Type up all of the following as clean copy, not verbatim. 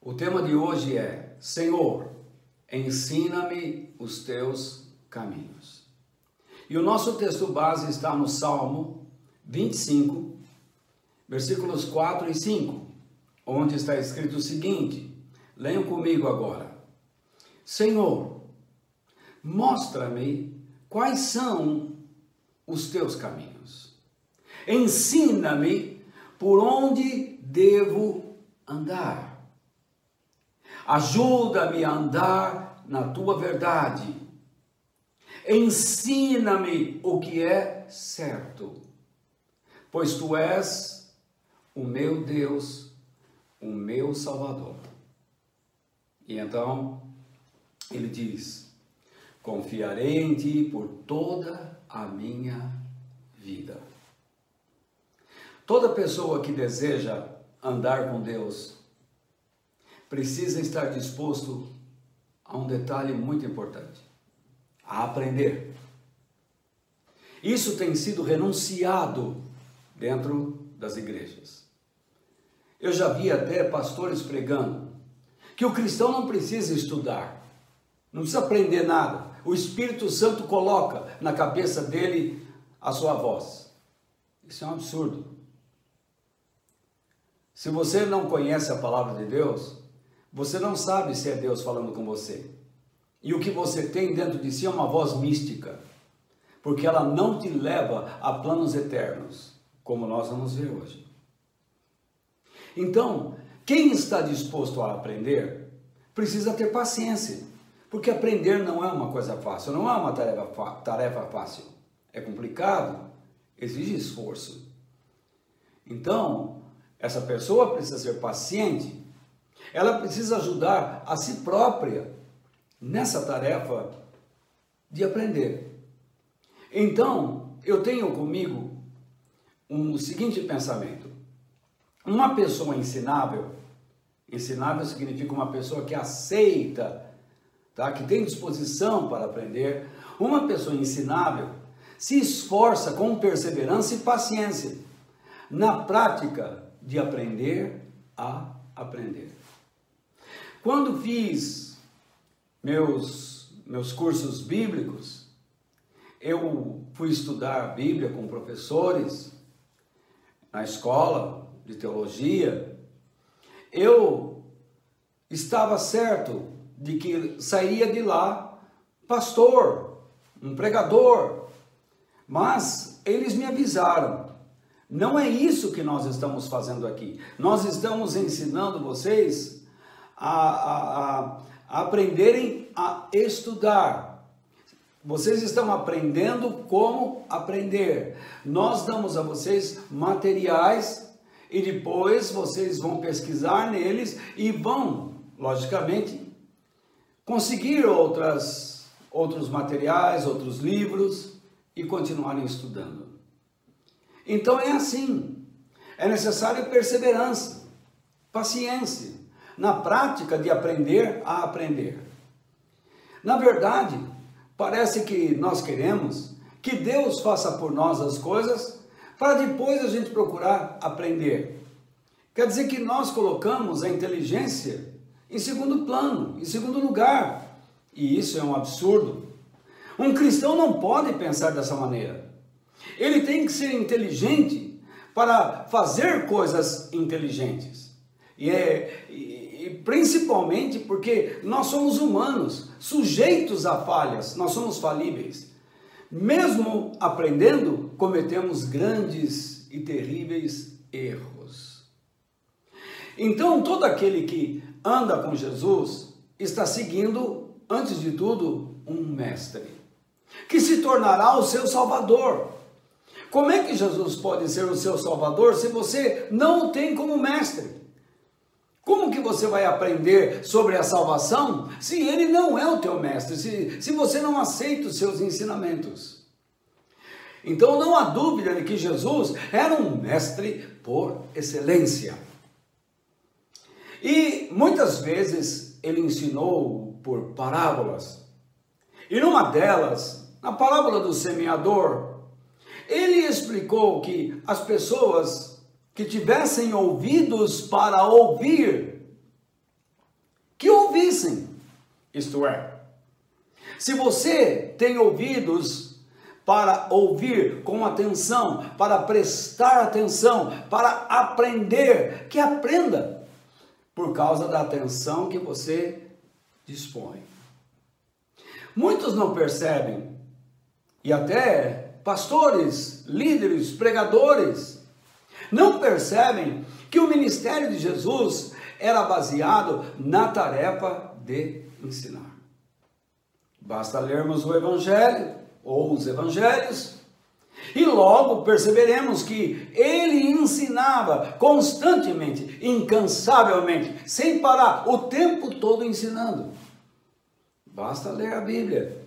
O tema de hoje é: Senhor, ensina-me os teus caminhos. E o nosso texto base está no Salmo 25, versículos 4 e 5, onde está escrito o seguinte, leiam comigo agora. Senhor, mostra-me quais são os teus caminhos. Ensina-me por onde devo andar. Ajuda-me a andar na tua verdade. Ensina-me o que é certo, pois tu és o meu Deus, o meu Salvador. E então ele diz: confiarei em ti por toda a minha vida. Toda pessoa que deseja andar com Deus precisa estar disposto a um detalhe muito importante: a aprender. Isso tem sido renunciado dentro das igrejas. Eu já vi até pastores pregando que o cristão não precisa estudar, não precisa aprender nada. O Espírito Santo coloca na cabeça dele a sua voz. Isso é um absurdo. Se você não conhece a palavra de Deus, você não sabe se é Deus falando com você. E o que você tem dentro de si é uma voz mística, porque ela não te leva a planos eternos, como nós vamos ver hoje. Então, quem está disposto a aprender, precisa ter paciência, porque aprender não é uma coisa fácil, não é uma tarefa fácil. É complicado, exige esforço. Então, essa pessoa precisa ser paciente, ela precisa ajudar a si própria nessa tarefa de aprender. Então, eu tenho comigo um seguinte pensamento: uma pessoa ensinável significa uma pessoa que aceita, tá? Que tem disposição para aprender. Uma pessoa ensinável se esforça com perseverança e paciência na prática de aprender a aprender. Quando fiz meus cursos bíblicos, eu fui estudar a Bíblia com professores na escola de teologia. Eu estava certo de que sairia de lá pastor, um pregador, mas eles me avisaram: não é isso que nós estamos fazendo aqui. Nós estamos ensinando vocês a aprenderem a estudar. Vocês estão aprendendo como aprender. Nós damos a vocês materiais e depois vocês vão pesquisar neles e vão, logicamente, conseguir outros materiais, outros livros e continuarem estudando. Então é assim. É necessário perseverança, paciência na prática de aprender a aprender. Na verdade, parece que nós queremos que Deus faça por nós as coisas para depois a gente procurar aprender. Quer dizer que nós colocamos a inteligência em segundo plano, em segundo lugar. E isso é um absurdo. Um cristão não pode pensar dessa maneira. Ele tem que ser inteligente para fazer coisas inteligentes. E principalmente porque nós somos humanos, sujeitos a falhas, nós somos falíveis. Mesmo aprendendo, cometemos grandes e terríveis erros. Então, todo aquele que anda com Jesus está seguindo, antes de tudo, um mestre, que se tornará o seu Salvador. Como é que Jesus pode ser o seu Salvador se você não o tem como mestre? Como que você vai aprender sobre a salvação se ele não é o teu mestre, se você não aceita os seus ensinamentos? Então não há dúvida de que Jesus era um mestre por excelência. E muitas vezes ele ensinou por parábolas. E numa delas, na parábola do semeador, ele explicou que as pessoas que tivessem ouvidos para ouvir listen, isto é, se você tem ouvidos para ouvir com atenção, para prestar atenção, para aprender, que aprenda, por causa da atenção que você dispõe. Muitos não percebem, e até pastores, líderes, pregadores, não percebem que o ministério de Jesus era baseado na tarefa de ensinar. Basta lermos o Evangelho, ou os Evangelhos, e logo perceberemos que ele ensinava constantemente, incansavelmente, sem parar, o tempo todo ensinando. Basta ler a Bíblia.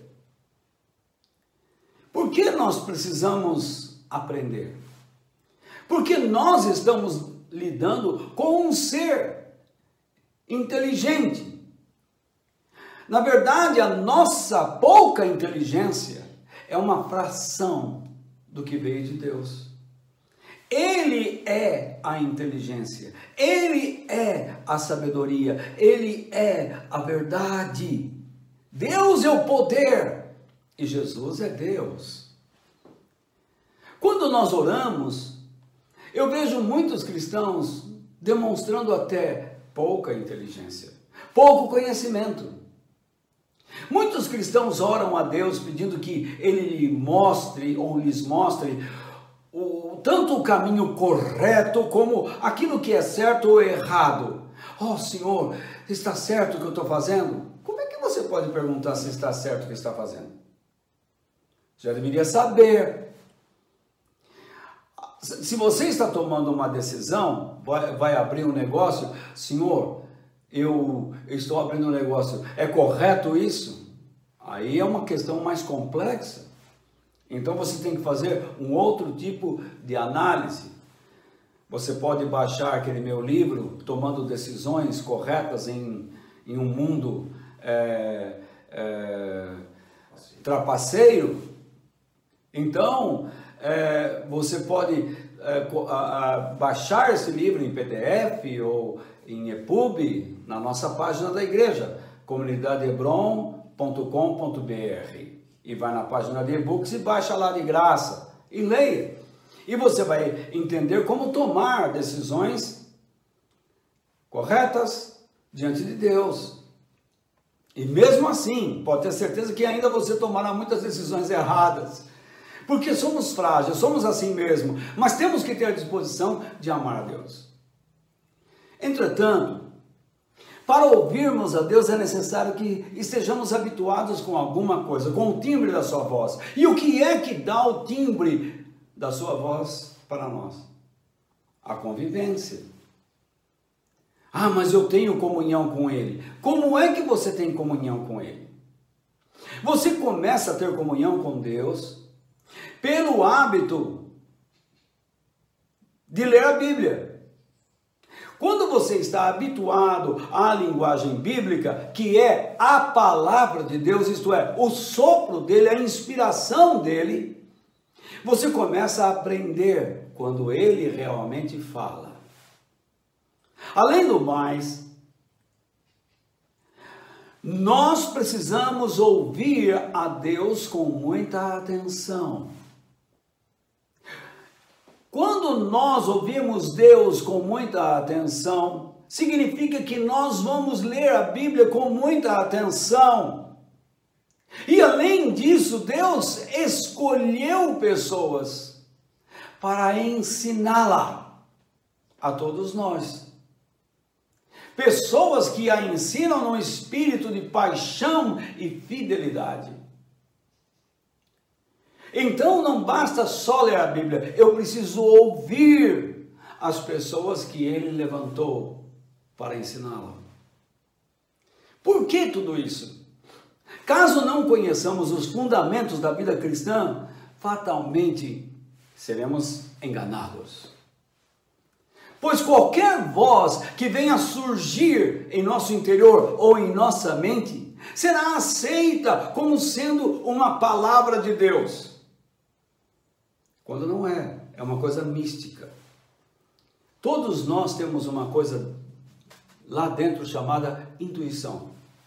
Por que nós precisamos aprender? Porque nós estamos lidando com um ser inteligente. Na verdade, a nossa pouca inteligência é uma fração do que veio de Deus. Ele é a inteligência, Ele é a sabedoria, Ele é a verdade. Deus é o poder e Jesus é Deus. Quando nós oramos, eu vejo muitos cristãos demonstrando até pouca inteligência, pouco conhecimento. Muitos cristãos oram a Deus pedindo que Ele lhe mostre ou lhes mostre tanto o caminho correto como aquilo que é certo ou errado. Oh Senhor, está certo o que eu estou fazendo? Como é que você pode perguntar se está certo o que está fazendo? Já deveria saber. Se você está tomando uma decisão, vai abrir um negócio, Senhor, eu estou abrindo um negócio, é correto isso? Aí é uma questão mais complexa. Então você tem que fazer um outro tipo de análise. Você pode baixar aquele meu livro, Tomando Decisões Corretas em um Mundo Trapaceiro. Então, você pode baixar esse livro em PDF ou em EPUB na nossa página da igreja, comunidadehebron.com.br, e vai na página de e-books e baixa lá de graça e leia, e você vai entender como tomar decisões corretas diante de Deus. E mesmo assim, pode ter certeza que ainda você tomará muitas decisões erradas, porque somos frágeis, somos assim mesmo, mas temos que ter a disposição de amar a Deus. Entretanto, para ouvirmos a Deus é necessário que estejamos habituados com alguma coisa, com o timbre da sua voz. E o que é que dá o timbre da sua voz para nós? A convivência. Ah, mas eu tenho comunhão com Ele. Como é que você tem comunhão com Ele? Você começa a ter comunhão com Deus pelo hábito de ler a Bíblia. Quando você está habituado à linguagem bíblica, que é a palavra de Deus, isto é, o sopro dele, a inspiração dele, você começa a aprender quando ele realmente fala. Além do mais, nós precisamos ouvir a Deus com muita atenção. Quando nós ouvimos Deus com muita atenção, significa que nós vamos ler a Bíblia com muita atenção. E além disso, Deus escolheu pessoas para ensiná-la a todos nós. Pessoas que a ensinam no espírito de paixão e fidelidade. Então não basta só ler a Bíblia, eu preciso ouvir as pessoas que ele levantou para ensiná-la. Por que tudo isso? Caso não conheçamos os fundamentos da vida cristã, fatalmente seremos enganados. Pois qualquer voz que venha surgir em nosso interior ou em nossa mente, será aceita como sendo uma palavra de Deus. Quando não é, é uma coisa mística. Todos nós temos uma coisa lá dentro chamada intuição.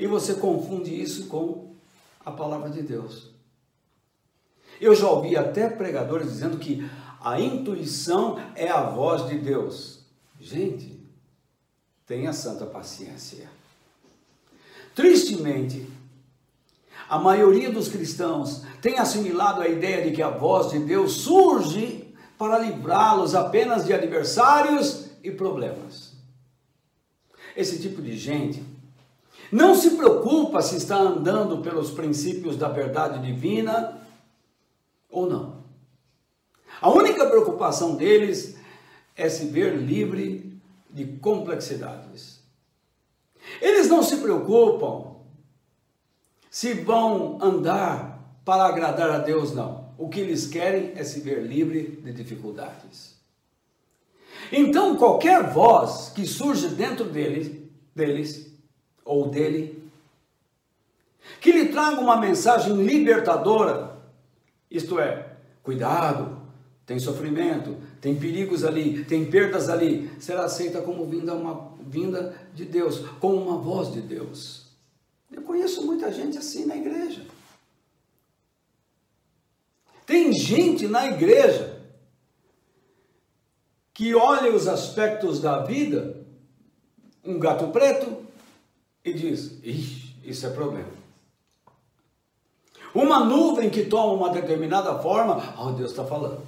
e você confunde isso com a palavra de Deus. Eu já ouvi até pregadores dizendo que a intuição é a voz de Deus. Gente, tenha santa paciência. Tristemente, a maioria dos cristãos tem assimilado a ideia de que a voz de Deus surge para livrá-los apenas de adversários e problemas. Esse tipo de gente não se preocupa se está andando pelos princípios da verdade divina ou não. A única preocupação deles é se ver livre de complexidades. Eles não se preocupam se vão andar para agradar a Deus, não. O que eles querem é se ver livre de dificuldades. Então, qualquer voz que surge dentro deles ou dele, que lhe traga uma mensagem libertadora, isto é, cuidado, tem sofrimento, tem perigos ali, tem perdas ali, será aceita como vinda de Deus, como uma voz de Deus. Eu conheço muita gente assim na igreja. Tem gente na igreja que olha os aspectos da vida, um gato preto, e diz, ixi, isso é problema. Uma nuvem que toma uma determinada forma, oh, Deus está falando.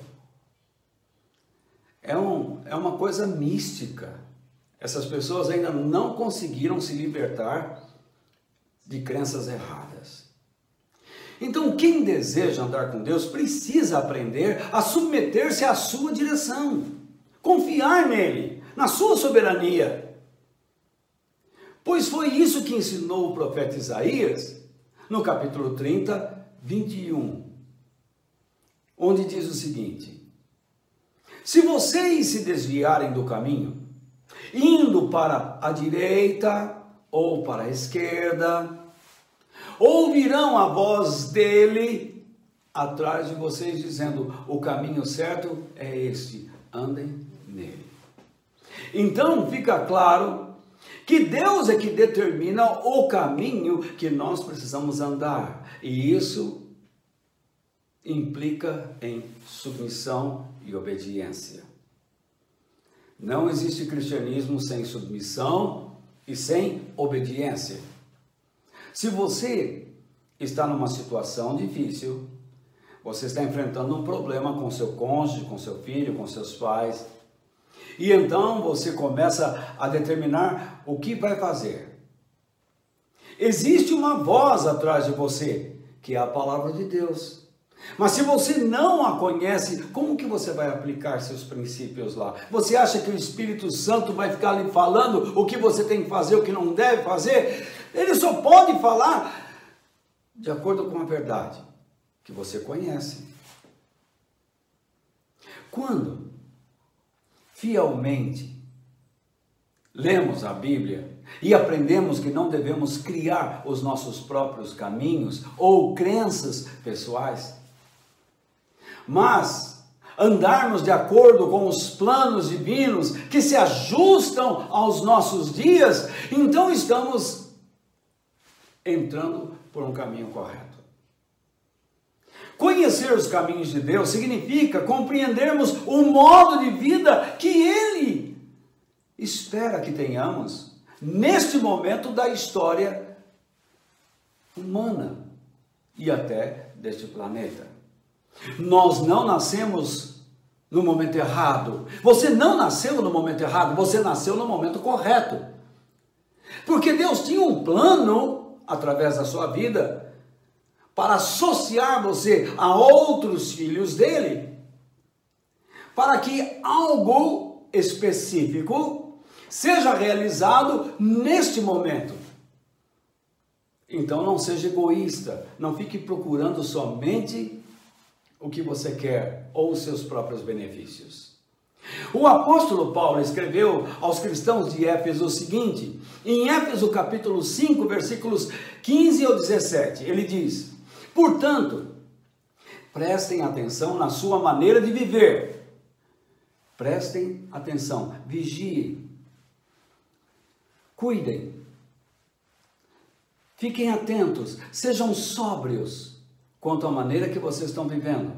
É uma coisa mística. Essas pessoas ainda não conseguiram se libertar de crenças erradas. Então, quem deseja andar com Deus precisa aprender a submeter-se à sua direção, confiar nele, na sua soberania. Pois foi isso que ensinou o profeta Isaías no capítulo 30, 21, onde diz o seguinte: se vocês se desviarem do caminho, indo para a direita ou para a esquerda, ouvirão a voz dele atrás de vocês dizendo, o caminho certo é este, andem nele. Então fica claro que Deus é que determina o caminho que nós precisamos andar, e isso implica em submissão e obediência. Não existe cristianismo sem submissão e sem obediência. Se você está numa situação difícil, você está enfrentando um problema com seu cônjuge, com seu filho, com seus pais, e então você começa a determinar o que vai fazer. Existe uma voz atrás de você, que é a palavra de Deus. Mas se você não a conhece, como que você vai aplicar seus princípios lá? Você acha que o Espírito Santo vai ficar lhe falando o que você tem que fazer, o que não deve fazer? Ele só pode falar de acordo com a verdade que você conhece. Quando fielmente lemos a Bíblia e aprendemos que não devemos criar os nossos próprios caminhos ou crenças pessoais, mas andarmos de acordo com os planos divinos que se ajustam aos nossos dias, então estamos entrando por um caminho correto. Conhecer os caminhos de Deus significa compreendermos o modo de vida que Ele espera que tenhamos neste momento da história humana e até deste planeta. Nós não nascemos no momento errado. Você não nasceu no momento errado, você nasceu no momento correto. Porque Deus tinha um plano, através da sua vida, para associar você a outros filhos dele, para que algo específico seja realizado neste momento. Então não seja egoísta, não fique procurando somente o que você quer ou os seus próprios benefícios. O apóstolo Paulo escreveu aos cristãos de Éfeso o seguinte, em Éfeso capítulo 5, versículos 15 ao 17, ele diz, portanto, prestem atenção na sua maneira de viver, prestem atenção, vigiem, cuidem, Fiquem atentos, sejam sóbrios quanto à maneira que vocês estão vivendo.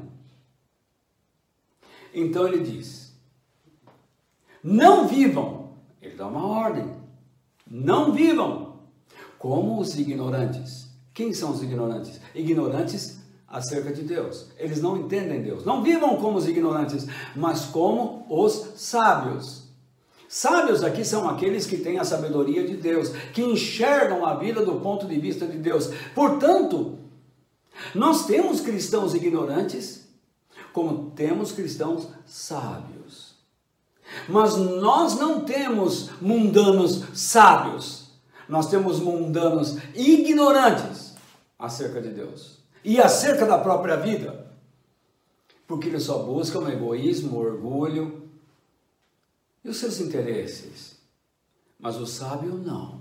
Então ele diz, não vivam, ele dá uma ordem, não vivam como os ignorantes. Quem são os ignorantes? Ignorantes acerca de Deus. Eles não entendem Deus. Não vivam como os ignorantes, mas como os sábios. Sábios aqui são aqueles que têm a sabedoria de Deus, que enxergam a vida do ponto de vista de Deus. Portanto, nós temos cristãos ignorantes, como temos cristãos sábios. Mas nós não temos mundanos sábios. Nós temos mundanos ignorantes acerca de Deus e acerca da própria vida, porque eles só buscam egoísmo, orgulho e os seus interesses, mas o sábio não.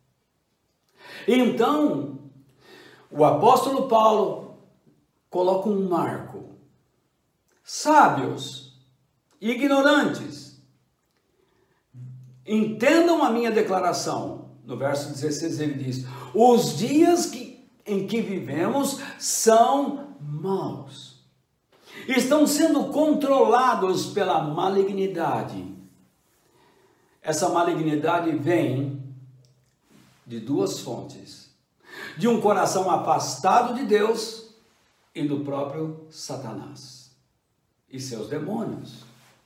Então, o apóstolo Paulo coloca um marco. Sábios, ignorantes, entendam a minha declaração. No verso 16 ele diz, os dias em que vivemos são maus. Estão sendo controlados pela malignidade. Essa malignidade vem de duas fontes. De um coração afastado de Deus e do próprio Satanás e seus demônios.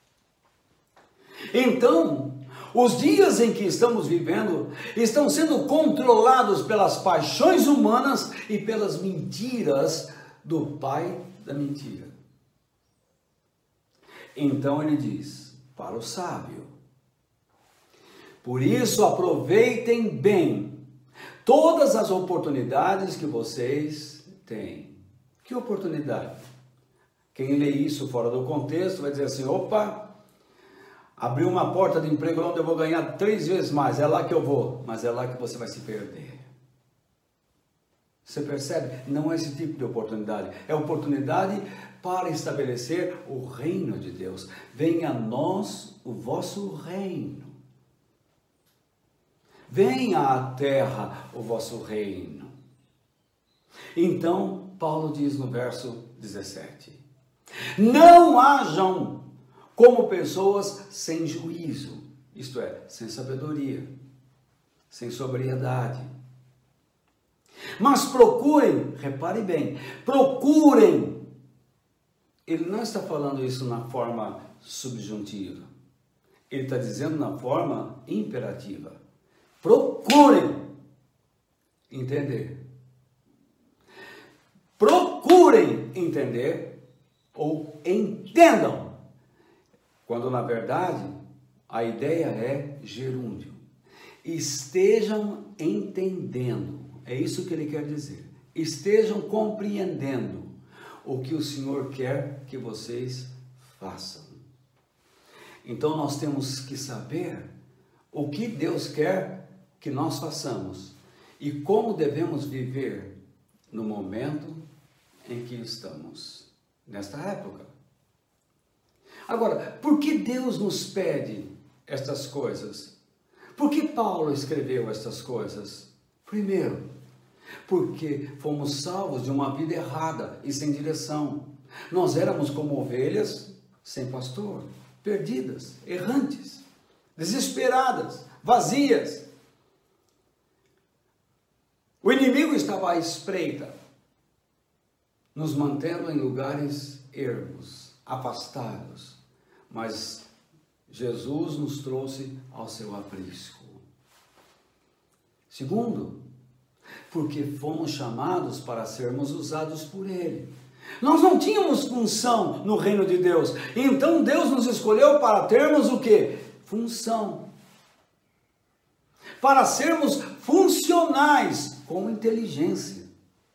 Então, os dias em que estamos vivendo estão sendo controlados pelas paixões humanas e pelas mentiras do pai da mentira. Então ele diz para o sábio, por isso aproveitem bem todas as oportunidades que vocês têm. Que oportunidade? Quem lê isso fora do contexto vai dizer assim, opa, abriu uma porta de emprego onde eu vou ganhar 3 vezes mais, é lá que eu vou, mas é lá que você vai se perder. Você percebe? Não é esse tipo de oportunidade, é oportunidade para estabelecer o reino de Deus. Venha a nós o vosso reino. Venha à terra o vosso reino. Então, Paulo diz no verso 17, não hajam como pessoas sem juízo, isto é, sem sabedoria, sem sobriedade. Mas procurem, repare bem, procurem. Ele não está falando isso na forma subjuntiva. Ele está dizendo na forma imperativa. Procurem entender. Procurem entender ou entendam. Quando na verdade a ideia é gerúndio. Estejam entendendo. É isso que ele quer dizer. Estejam compreendendo o que o Senhor quer que vocês façam. Então nós temos que saber o que Deus quer que nós façamos e como devemos viver no momento em que estamos, nesta época. Agora, por que Deus nos pede estas coisas? Por que Paulo escreveu estas coisas? Primeiro, porque fomos salvos de uma vida errada e sem direção. Nós éramos como ovelhas sem pastor, perdidas, errantes, desesperadas, vazias. O inimigo estava à espreita, nos mantendo em lugares ermos, afastados, mas Jesus nos trouxe ao seu aprisco. Segundo, porque fomos chamados para sermos usados por Ele. Nós não tínhamos função no reino de Deus, então Deus nos escolheu para termos o quê? Função. Para sermos funcionais com inteligência.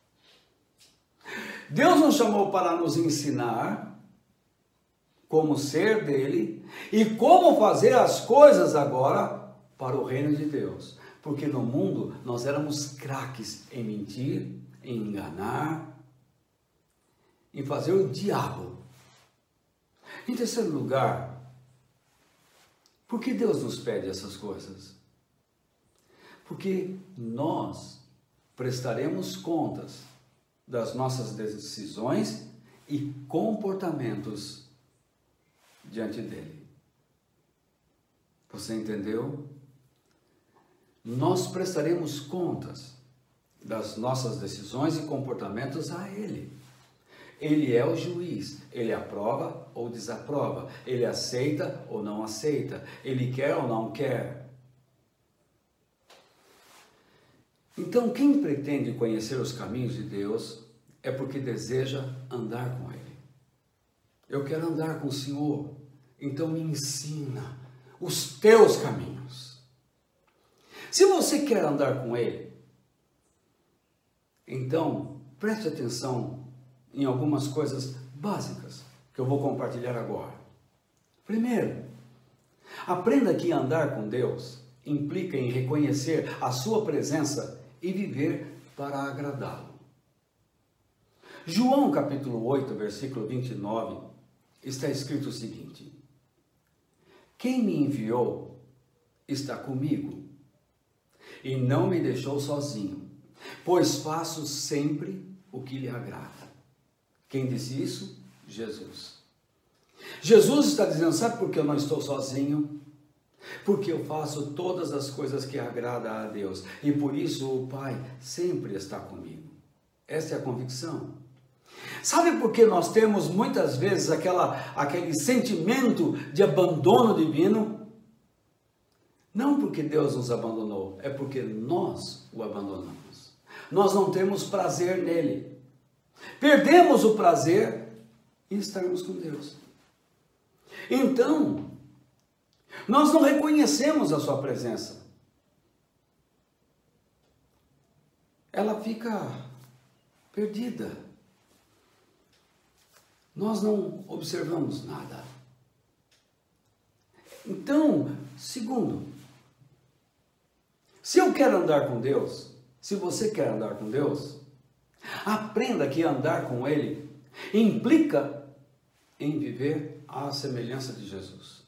Deus nos chamou para nos ensinar como ser dele e como fazer as coisas agora para o reino de Deus. Porque no mundo nós éramos craques em mentir, em enganar, em fazer o diabo. Em terceiro lugar, por que Deus nos pede essas coisas? Porque nós prestaremos contas das nossas decisões e comportamentos diante dele. Você entendeu? Nós prestaremos contas das nossas decisões e comportamentos a ele. Ele é o juiz, ele aprova ou desaprova, ele aceita ou não aceita, ele quer ou não quer. Então, quem pretende conhecer os caminhos de Deus é porque deseja andar com ele. Eu quero andar com o Senhor, então me ensina os teus caminhos. Se você quer andar com ele, então preste atenção em algumas coisas básicas que eu vou compartilhar agora. Primeiro, aprenda que andar com Deus implica em reconhecer a sua presença e viver para agradá-lo. João capítulo 8, versículo 29, está escrito o seguinte: quem me enviou está comigo e não me deixou sozinho, pois faço sempre o que lhe agrada. Quem disse isso? Jesus. Jesus está dizendo, sabe por que eu não estou sozinho? Porque eu faço todas as coisas que agradam a Deus, e por isso o Pai sempre está comigo. Essa é a convicção. Sabe por que nós temos muitas vezes aquele sentimento de abandono divino? Não porque Deus nos abandonou, é porque nós o abandonamos. Nós não temos prazer nele. Perdemos o prazer em estarmos com Deus. Então, nós não reconhecemos a sua presença. Ela fica perdida. Nós não observamos nada. Então, segundo, se eu quero andar com Deus, se você quer andar com Deus, aprenda que andar com Ele implica em viver à semelhança de Jesus.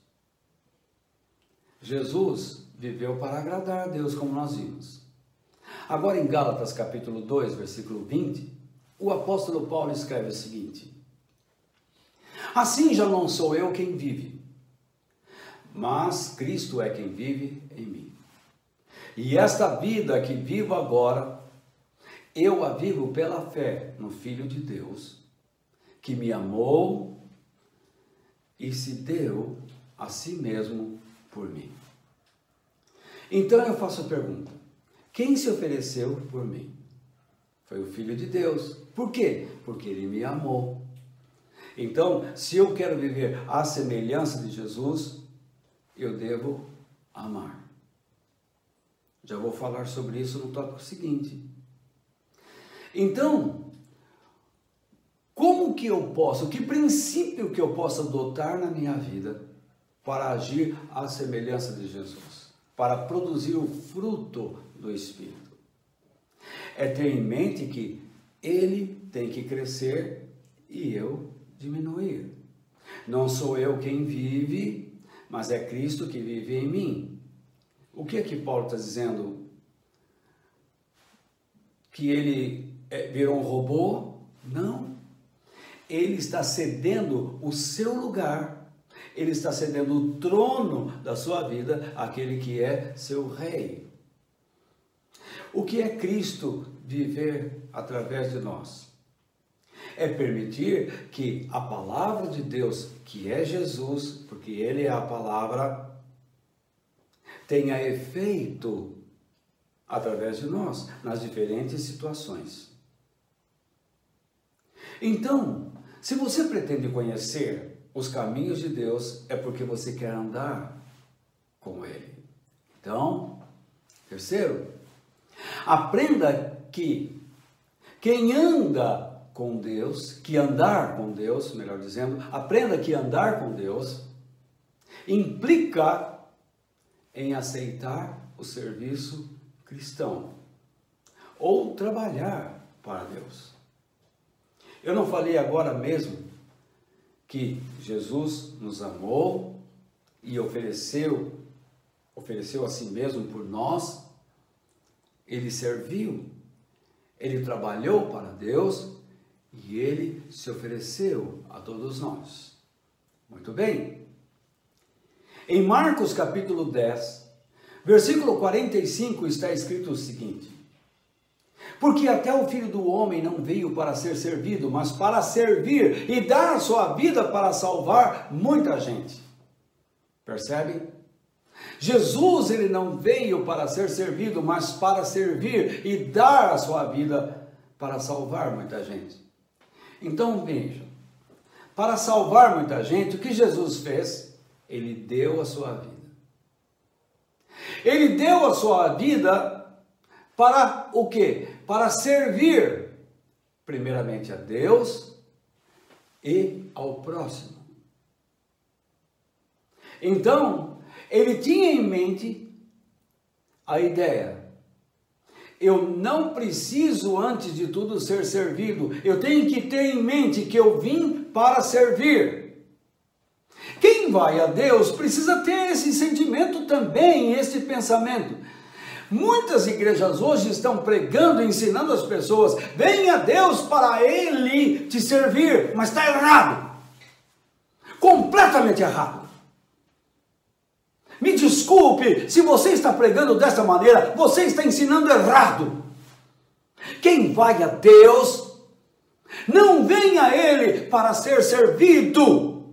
Jesus viveu para agradar a Deus, como nós vimos. Agora em Gálatas capítulo 2, versículo 20, o apóstolo Paulo escreve o seguinte: assim já não sou eu quem vive, mas Cristo é quem vive em mim. E esta vida que vivo agora, eu a vivo pela fé no Filho de Deus, que me amou e se deu a si mesmo por mim. Então eu faço a pergunta: quem se ofereceu por mim? Foi o Filho de Deus. Por quê? Porque ele me amou. Então, se eu quero viver à semelhança de Jesus, eu devo amar. Já vou falar sobre isso no tópico seguinte. Então, como que eu posso, que princípio que eu posso adotar na minha vida para agir à semelhança de Jesus, para produzir o fruto do Espírito? É ter em mente que ele tem que crescer e eu diminuir. Não sou eu quem vive, mas é Cristo que vive em mim. O que é que Paulo está dizendo? Que ele virou um robô? Não. Ele está cedendo o seu lugar, ele está cedendo o trono da sua vida àquele que é seu rei. O que é Cristo viver através de nós? É permitir que a palavra de Deus, que é Jesus, porque ele é a palavra, tenha efeito através de nós, nas diferentes situações. Então, se você pretende conhecer os caminhos de Deus, é porque você quer andar com ele. Então, terceiro, aprenda que quem anda com Deus, que andar com Deus, melhor dizendo, aprenda que andar com Deus implica em aceitar o serviço cristão ou trabalhar para Deus. Eu não falei agora mesmo que Jesus nos amou e ofereceu a si mesmo por nós? Ele serviu, Ele trabalhou para Deus e ele se ofereceu a todos nós. Muito bem. Em Marcos capítulo 10, versículo 45 está escrito o seguinte: porque até o Filho do Homem não veio para ser servido, mas para servir e dar a sua vida para salvar muita gente. Percebe? Jesus, ele não veio para ser servido, mas para servir e dar a sua vida para salvar muita gente. Então, veja, para salvar muita gente, o que Jesus fez? Ele deu a sua vida. Ele deu a sua vida para o quê? Para servir, primeiramente a Deus e ao próximo. Então, ele tinha em mente a ideia: eu não preciso antes de tudo ser servido, eu tenho que ter em mente que eu vim para servir. Quem vai a Deus precisa ter esse sentimento também, esse pensamento. Muitas igrejas hoje estão pregando, ensinando as pessoas: venha a Deus para Ele te servir, mas está errado, completamente errado. Me desculpe, se você está pregando dessa maneira, você está ensinando errado. Quem vai a Deus, não vem a Ele para ser servido.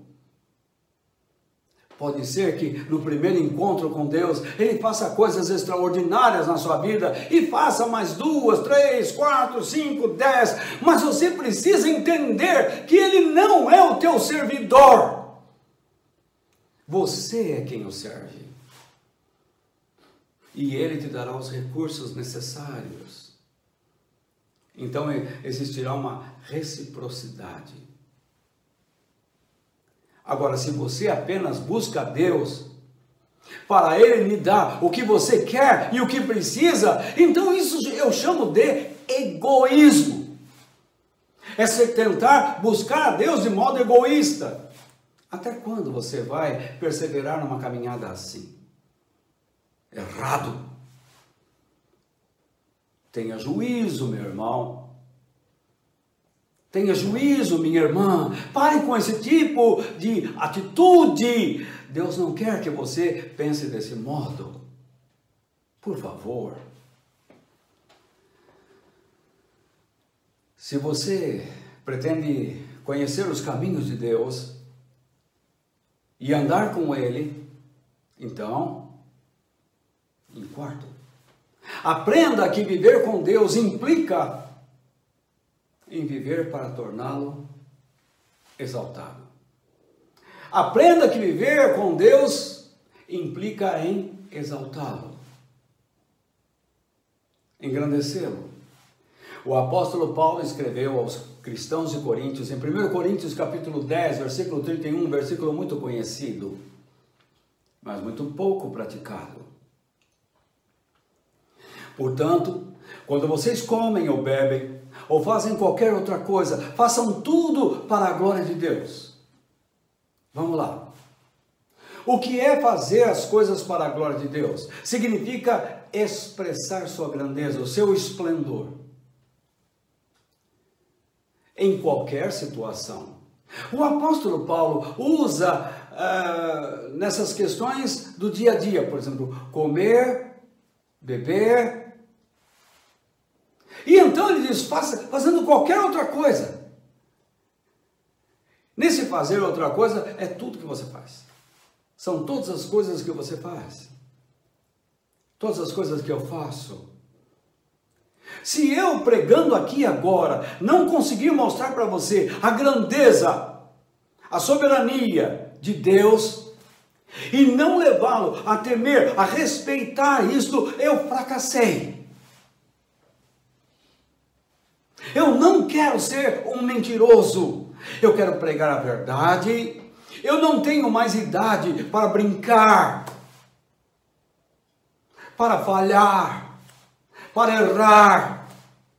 Pode ser que no primeiro encontro com Deus, Ele faça coisas extraordinárias na sua vida, e faça mais 2, 3, 4, 5, 10, mas você precisa entender que Ele não é o teu servidor. Você é quem o serve. E Ele te dará os recursos necessários. Então existirá uma reciprocidade. Agora, se você apenas busca a Deus para Ele lhe dar o que você quer e o que precisa, então isso eu chamo de egoísmo. É você tentar buscar a Deus de modo egoísta. Até quando você vai perseverar numa caminhada assim? Errado. Tenha juízo, meu irmão. Tenha juízo, minha irmã. Pare com esse tipo de atitude. Deus não quer que você pense desse modo. Por favor. Se você pretende conhecer os caminhos de Deus e andar com Ele, então, em quarto, aprenda que viver com Deus implica em viver para torná-lo exaltado. Aprenda que viver com Deus implica em exaltá-lo, engrandecê-lo. O apóstolo Paulo escreveu aos cristãos de Coríntios, em 1 Coríntios capítulo 10, versículo 31, um versículo muito conhecido, mas muito pouco praticado. Portanto, quando vocês comem ou bebem, ou fazem qualquer outra coisa, façam tudo para a glória de Deus. Vamos lá. O que é fazer as coisas para a glória de Deus? Significa expressar sua grandeza, o seu esplendor. Em qualquer situação. O apóstolo Paulo usa nessas questões do dia a dia, por exemplo, comer, beber. E então ele diz, fazendo qualquer outra coisa. Nesse fazer outra coisa, é tudo que você faz. São todas as coisas que você faz. Todas as coisas que eu faço. Se eu, pregando aqui agora, não conseguir mostrar para você a grandeza, a soberania de Deus, e não levá-lo a temer, a respeitar isto, eu fracassei. Eu não quero ser um mentiroso, eu quero pregar a verdade. Eu não tenho mais idade para brincar, para falhar, para errar.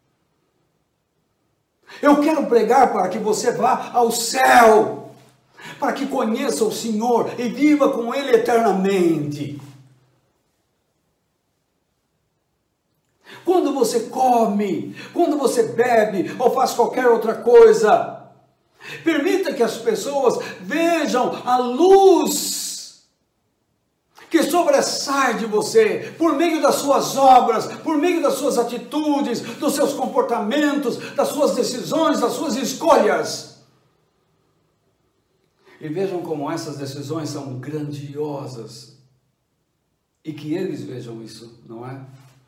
Eu quero pregar para que você vá ao céu, para que conheça o Senhor e viva com Ele eternamente. quando você come, quando você bebe ou faz qualquer outra coisa. Permita que as pessoas vejam a luz que sobressai de você, por meio das suas obras, por meio das suas atitudes, dos seus comportamentos, das suas decisões, das suas escolhas. E vejam como essas decisões são grandiosas. E que eles vejam isso, não é?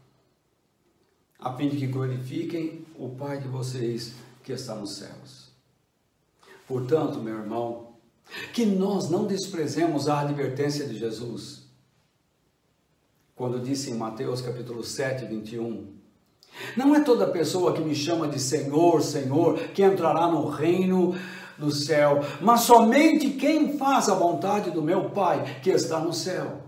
A fim de que glorifiquem o Pai de vocês que está nos céus. Portanto, meu irmão, que nós não desprezemos a advertência de Jesus, quando disse em Mateus capítulo 7, 21, não é toda pessoa que me chama de Senhor, Senhor, que entrará no reino do céu, mas somente quem faz a vontade do meu Pai que está no céu.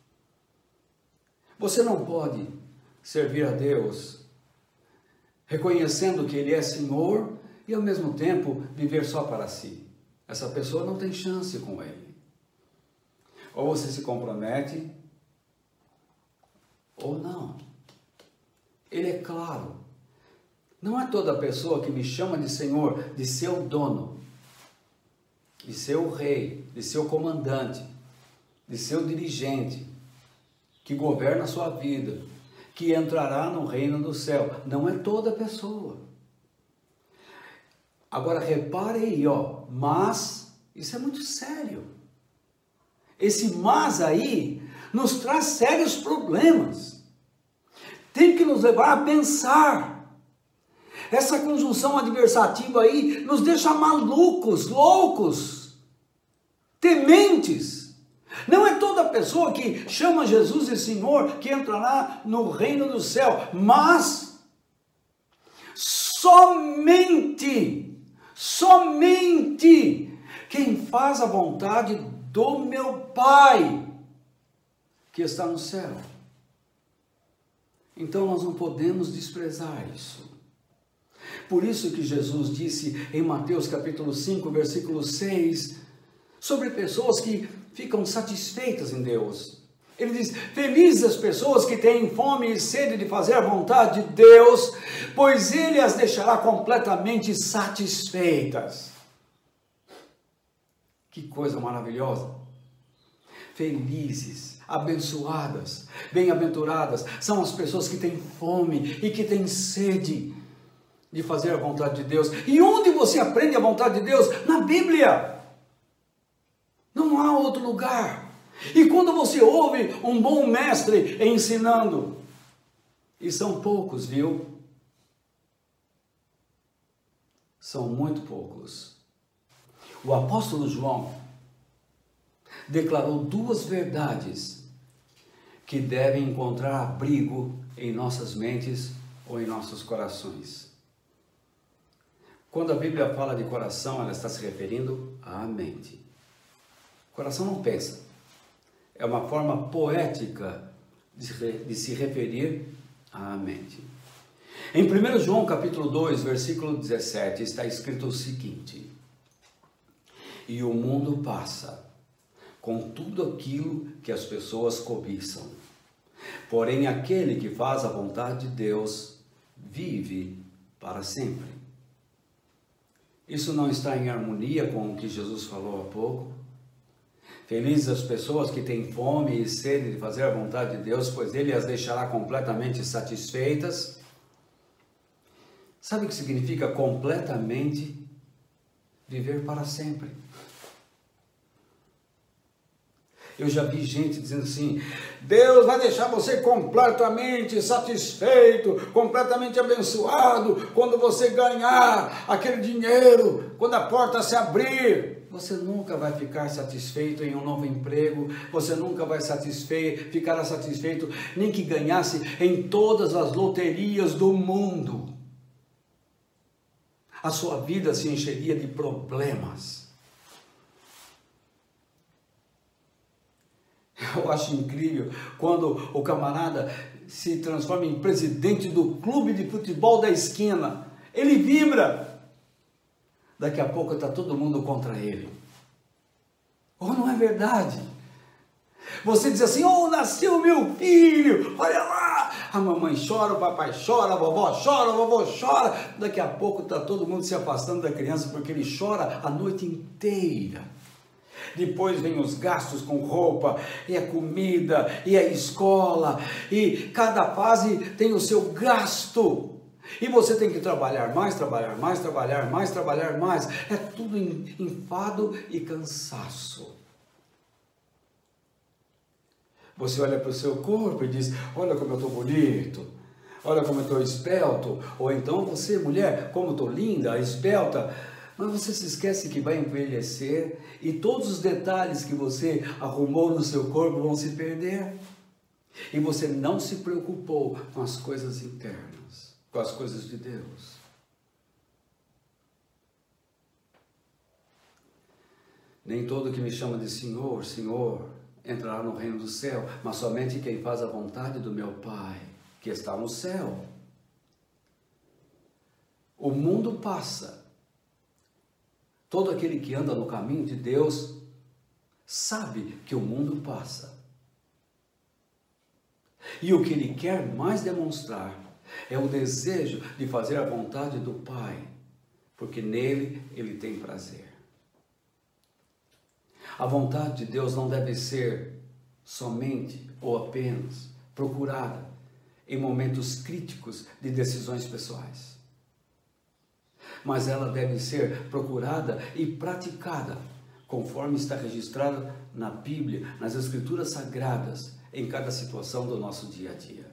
Você não pode servir a Deus reconhecendo que Ele é Senhor e ao mesmo tempo viver só para si. Essa pessoa não tem chance com Ele. Ou você se compromete, ou não. Ele é claro. Não é toda pessoa que me chama de Senhor, de seu dono, de seu rei, de seu comandante, de seu dirigente, que governa a sua vida, que entrará no reino do céu. Não é toda pessoa. Agora repare aí, mas, isso é muito sério. Esse mas aí nos traz sérios problemas. Tem que nos levar a pensar. Essa conjunção adversativa aí nos deixa malucos, loucos, tementes. Não é toda pessoa que chama Jesus de Senhor que entrará no reino do céu, mas somente quem faz a vontade do meu Pai que está no céu. Então nós não podemos desprezar isso. Por isso que Jesus disse em Mateus capítulo 5, versículo 6, sobre pessoas que ficam satisfeitas em Deus. Ele diz, felizes as pessoas que têm fome e sede de fazer a vontade de Deus, pois Ele as deixará completamente satisfeitas. Que coisa maravilhosa! Felizes, abençoadas, bem-aventuradas são as pessoas que têm fome e que têm sede de fazer a vontade de Deus. E onde você aprende a vontade de Deus? Na Bíblia. Não há outro lugar. E quando você ouve um bom mestre ensinando, e são poucos, viu? São muito poucos. O apóstolo João declarou duas verdades que devem encontrar abrigo em nossas mentes ou em nossos corações. Quando a Bíblia fala de coração, ela está se referindo à mente. O coração não pensa. É uma forma poética de se referir à mente. Em 1 João capítulo 2, versículo 17, está escrito o seguinte: e o mundo passa com tudo aquilo que as pessoas cobiçam. Porém, aquele que faz a vontade de Deus vive para sempre. Isso não está em harmonia com o que Jesus falou há pouco? Felizes as pessoas que têm fome e sede de fazer a vontade de Deus, pois Ele as deixará completamente satisfeitas. Sabe o que significa completamente? Viver para sempre. Eu já vi gente dizendo assim, Deus vai deixar você completamente satisfeito, completamente abençoado, quando você ganhar aquele dinheiro, quando a porta se abrir. Você nunca vai ficar satisfeito em um novo emprego, você nunca vai ficar satisfeito nem que ganhasse em todas as loterias do mundo. A sua vida se encheria de problemas. Eu acho incrível quando o camarada se transforma em presidente do clube de futebol da esquina. Ele vibra. Daqui a pouco está todo mundo contra ele. Ou não é verdade? Você diz assim, nasceu meu filho, olha lá, A mamãe chora, o papai chora, a vovó chora, o vovô chora. Daqui a pouco está todo mundo se afastando da criança porque ele chora a noite inteira. Depois vem os gastos com roupa, e a comida, e a escola, e cada fase tem o seu gasto. E você tem que trabalhar mais, trabalhar mais, trabalhar mais, trabalhar mais. É tudo enfado e cansaço. Você olha para o seu corpo e diz, olha como eu estou bonito, olha como eu estou esbelto. Ou então você, mulher, como eu estou linda, esbelta. Mas você se esquece que vai envelhecer e todos os detalhes que você arrumou no seu corpo vão se perder. E você não se preocupou com as coisas internas, com as coisas de Deus. Nem todo que me chama de Senhor, Senhor, entrará no reino do céu, mas somente quem faz a vontade do meu Pai, que está no céu. O mundo passa. Todo aquele que anda no caminho de Deus sabe que o mundo passa. E o que ele quer mais demonstrar é o desejo de fazer a vontade do Pai, porque nele ele tem prazer. A vontade de Deus não deve ser somente ou apenas procurada em momentos críticos de decisões pessoais, mas ela deve ser procurada e praticada conforme está registrado na Bíblia, nas Escrituras Sagradas, em cada situação do nosso dia a dia.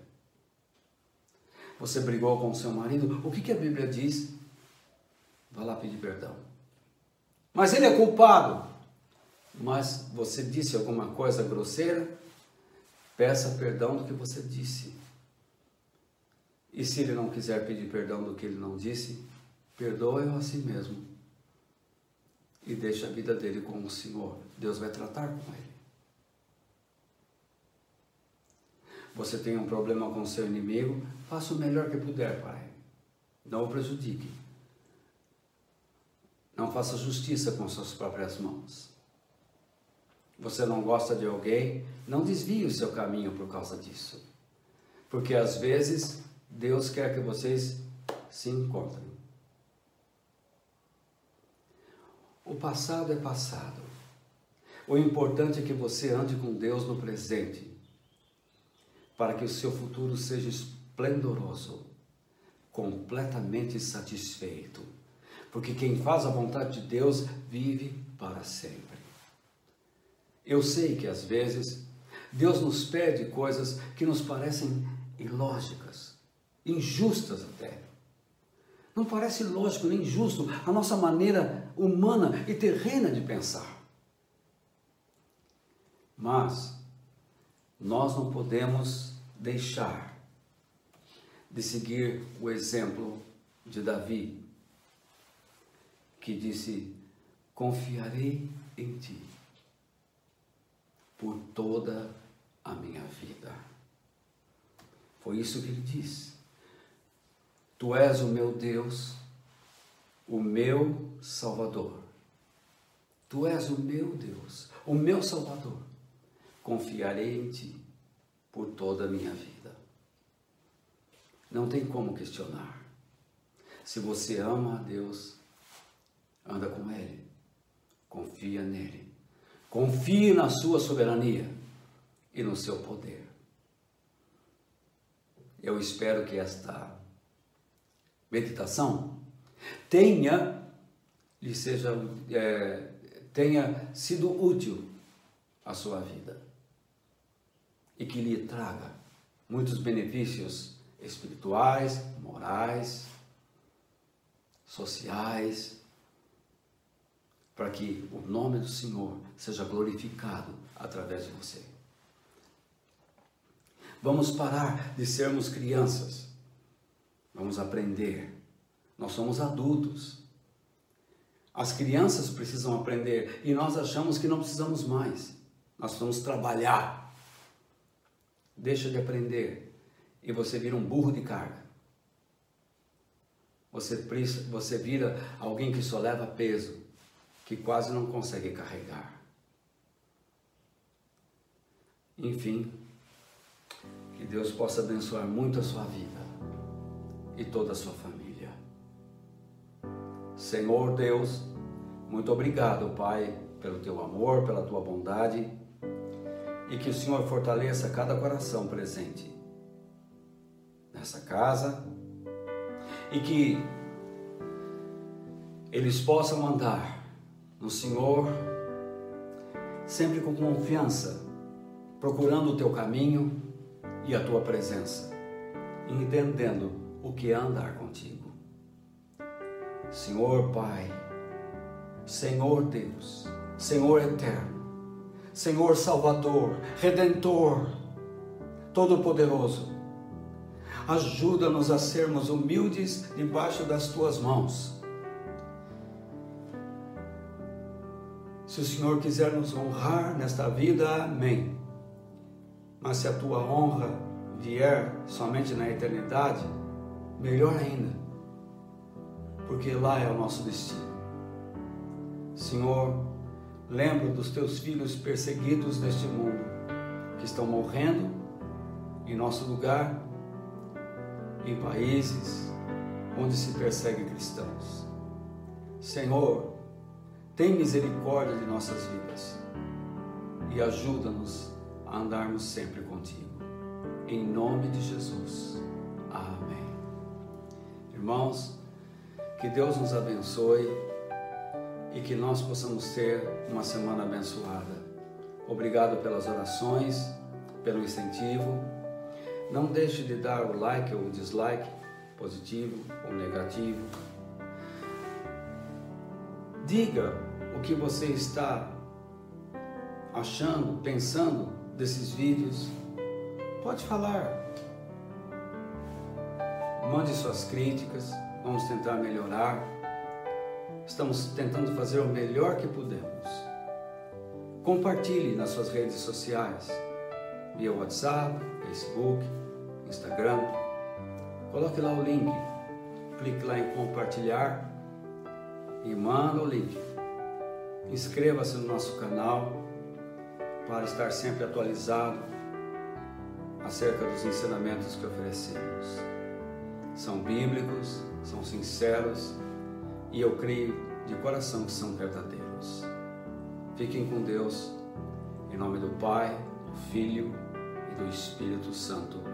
Você brigou com o seu marido, o que a Bíblia diz? Vá lá pedir perdão. Mas ele é culpado. Mas você disse alguma coisa grosseira? Peça perdão do que você disse. E se ele não quiser pedir perdão do que ele não disse, perdoe-o a si mesmo. E deixe a vida dele com o Senhor. Deus vai tratar com ele. Você tem um problema com o seu inimigo, faça o melhor que puder para ele. Não o prejudique. Não faça justiça com suas próprias mãos. Você não gosta de alguém, não desvie o seu caminho por causa disso. Porque às vezes Deus quer que vocês se encontrem. O passado é passado. O importante é que você ande com Deus no presente, para que o seu futuro seja esplendoroso, completamente satisfeito. Porque quem faz a vontade de Deus vive para sempre. Eu sei que às vezes Deus nos pede coisas que nos parecem ilógicas, injustas até. Não parece lógico nem justo a nossa maneira humana e terrena de pensar. Mas nós não podemos deixar de seguir o exemplo de Davi, que disse, confiarei em ti por toda a minha vida. Foi isso que ele disse. Tu és o meu Deus, o meu Salvador. Tu és o meu Deus, o meu Salvador. Confiarei em ti por toda a minha vida. Não tem como questionar. Se você ama a Deus, anda com Ele, confia nele. Confie na sua soberania e no seu poder. Eu espero que esta meditação tenha sido útil à sua vida e que lhe traga muitos benefícios espirituais, morais, sociais, para que o nome do Senhor seja glorificado através de você. Vamos parar de sermos crianças. Vamos aprender. Nós somos adultos. As crianças precisam aprender e nós achamos que não precisamos mais. Nós precisamos trabalhar. Deixa de aprender e você vira um burro de carga. Você vira alguém que só leva peso, que quase não consegue carregar. Enfim, Que Deus possa abençoar muito a sua vida e toda a sua família. Senhor Deus, muito obrigado, Pai, pelo teu amor, pela tua bondade, e que o Senhor fortaleça cada coração presente nessa casa e que eles possam andar no Senhor sempre com confiança, procurando o teu caminho e a tua presença, entendendo o que é andar contigo. Senhor Pai, Senhor Deus, Senhor eterno, Senhor Salvador, Redentor, Todo-Poderoso, ajuda-nos a sermos humildes debaixo das tuas mãos. Se o Senhor quiser nos honrar nesta vida, amém. Mas se a tua honra vier somente na eternidade, melhor ainda, porque lá é o nosso destino. Senhor, lembra dos teus filhos perseguidos neste mundo, que estão morrendo em nosso lugar, em países onde se persegue cristãos. Senhor, tem misericórdia de nossas vidas e ajuda-nos a andarmos sempre contigo. Em nome de Jesus. Amém. Irmãos, que Deus nos abençoe e que nós possamos ter uma semana abençoada. Obrigado pelas orações, pelo incentivo. Não deixe de dar o like ou o dislike, positivo ou negativo. Diga o que você está achando, pensando desses vídeos. Pode falar. Mande suas críticas, vamos tentar melhorar. Estamos tentando fazer o melhor que podemos. Compartilhe nas suas redes sociais, via WhatsApp, Facebook, Instagram. Coloque lá o link, clique lá em compartilhar e manda o link. Inscreva-se no nosso canal para estar sempre atualizado acerca dos ensinamentos que oferecemos. São bíblicos, são sinceros e eu creio de coração que são verdadeiros. Fiquem com Deus, em nome do Pai, do Filho e do Espírito Santo.